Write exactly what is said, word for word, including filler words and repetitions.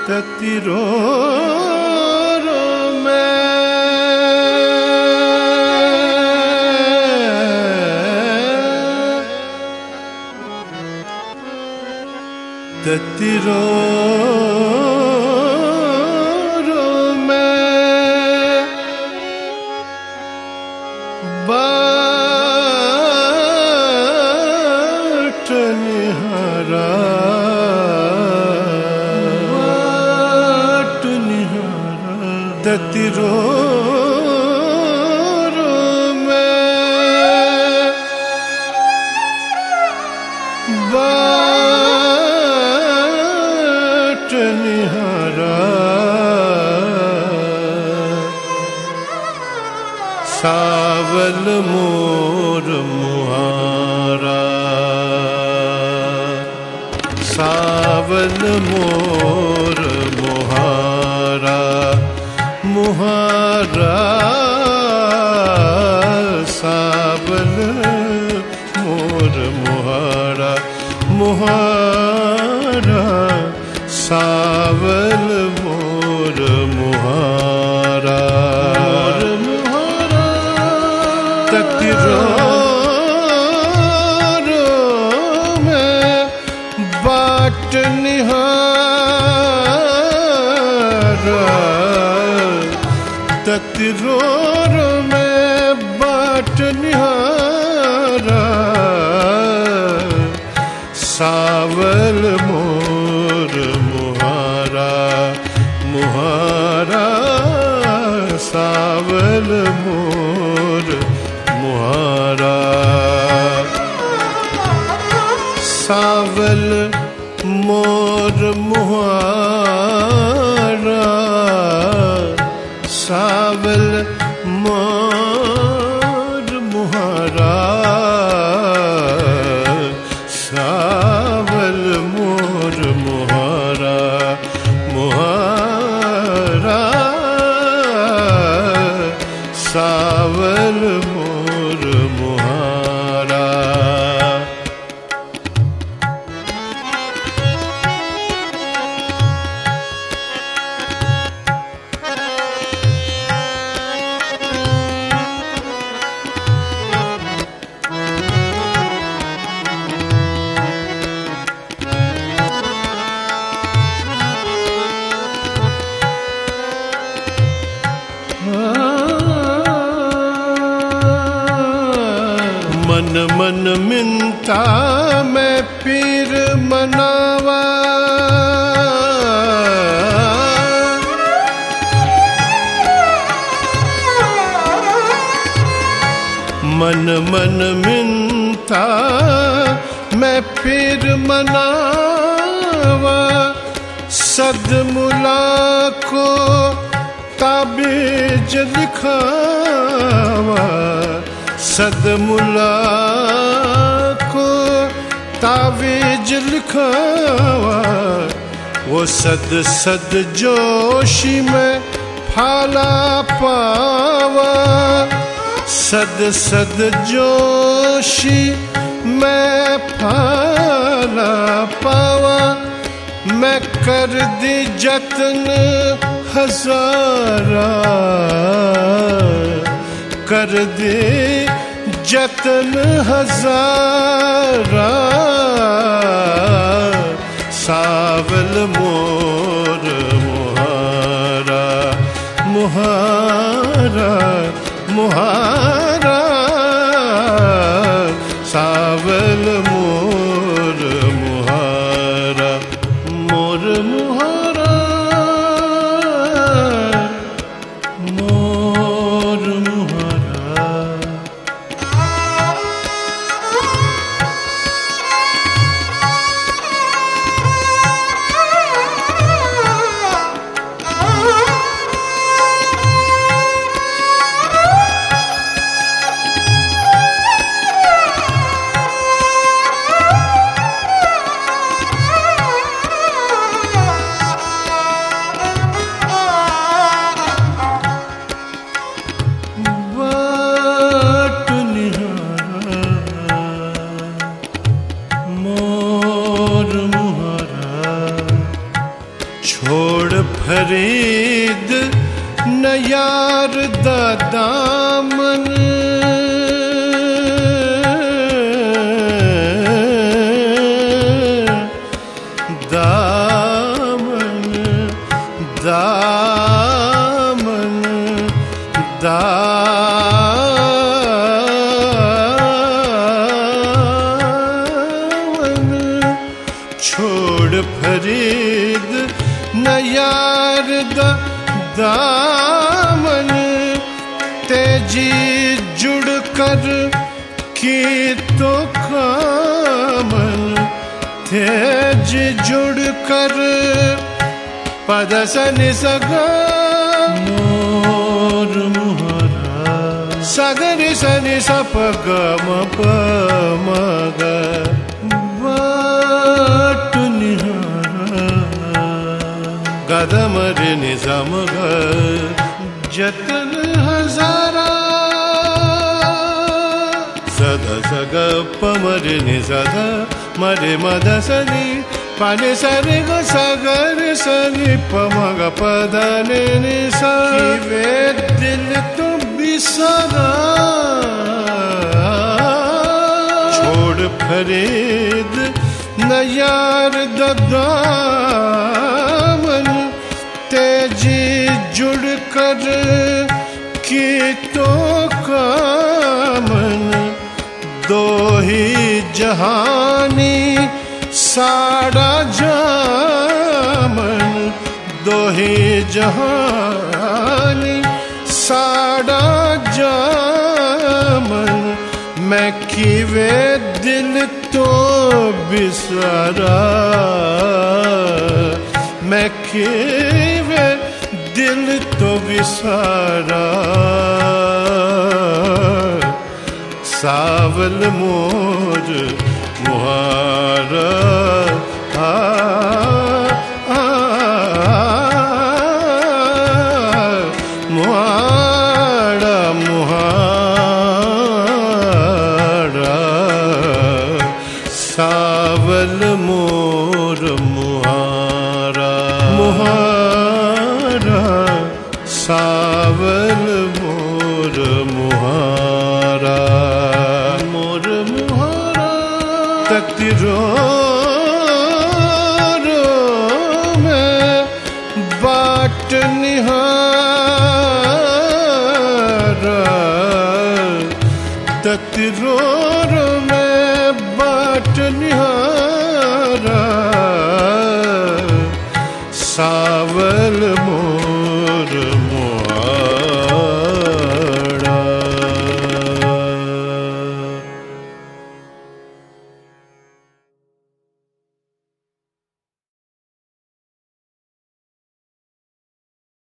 ततिरो रो मैं ततिरो रो मैं बाट निहारा बाट निहारा ततिरो रो मैं बाट निहारा सावल मोर मुहारा सावल मोर मुहारा मुहारा सावल मोर मुहारा मुहारा सावल मोर मुहारा ततिरो रो मैं बाट निहारा ततिरो रो मैं बाट निहारा सावल मोर मुहारा मुहारा सावल मोर मुहारा सावल मोर मुहारा सावल मोर मुहारा सावल मोर मुहारा मुहारा सावल मोर मुहारा मन मन मिनता मैं पीर मनावा मन मन मिनता मैं पीर मनावा सद मुला को ताबीज लिखावा सद मुला को तावीज लिखावा वो सद सद जोशी में फाला पावा सद सद जोशी में फाला पावा मैं कर दी जतन हजारा कर दे जतन हजारा सावल मोर मुहारा मुहारा मुहारा सावल मोर मुहारा मोर मुहारा मोर मुहारा छोड़ फरीद न यार दा दामन दामन दामन दामन छोड़ फरीद न यार दा दामन तेजी जुड़ कर की तो कामन तेज जुड़ कर पद सनि सगा मोर मुहारा सगरि सनि सप ग म प म ग बाट निहारा गदमरि नि सम ग जतन हजारा सदा सग पमरि नि सदा मरे मद सनि पानि सनि ग सगर सनि पमग पद नि नि सा वे दिल तो बिसरा छोड़ फरीद न यार दा दामन तेजी जुड़ कर की तो कामन दो ही जहानी साड़ा जामन दो ही जहानी साड़ा जामन मैं कीवे दिल तो बिसरा मैं कीवे दिल तो बिसरा सावल मोर मुहारा आ, आ, मुहारा मुहारा सावल मोर मुहारा मुहारा सावल मोर मुहारा मोर मुहारा तकरो रो मैं बाट निहारा तकरो रो